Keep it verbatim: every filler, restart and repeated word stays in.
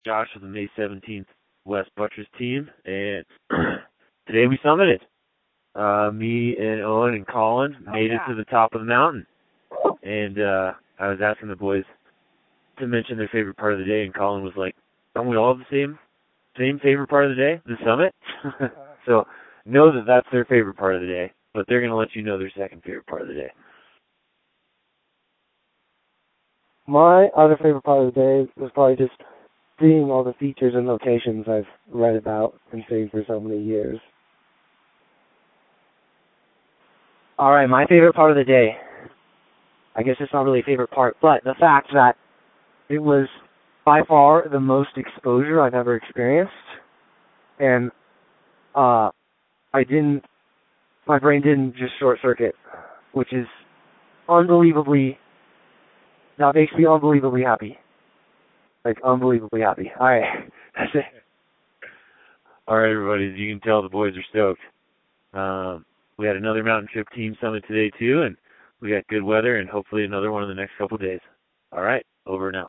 Josh of the May seventeenth West Buttress team, and today we summited. Uh, me and Owen and Colin Oh, made yeah. it to the top of the mountain, and uh, I was asking the boys to mention their favorite part of the day, and Colin was like, "Don't we all have the same same favorite part of the day, the summit?" So know that that's their favorite part of the day, but they're going to let you know their second favorite part of the day. My other favorite part of the day was probably just seeing all the features and locations I've read about and seen for so many years. All right, my favorite part of the day, I guess it's not really a favorite part, but the fact that it was by far the most exposure I've ever experienced, and uh, I didn't, my brain didn't just short circuit, which is unbelievably, that makes me unbelievably happy. Like, unbelievably happy. All right, that's it. All right, everybody, as you can tell, the boys are stoked. Um, we had another Mountain Trip Team Summit today, too, and we got good weather and hopefully another one in the next couple of days. All right, over and out.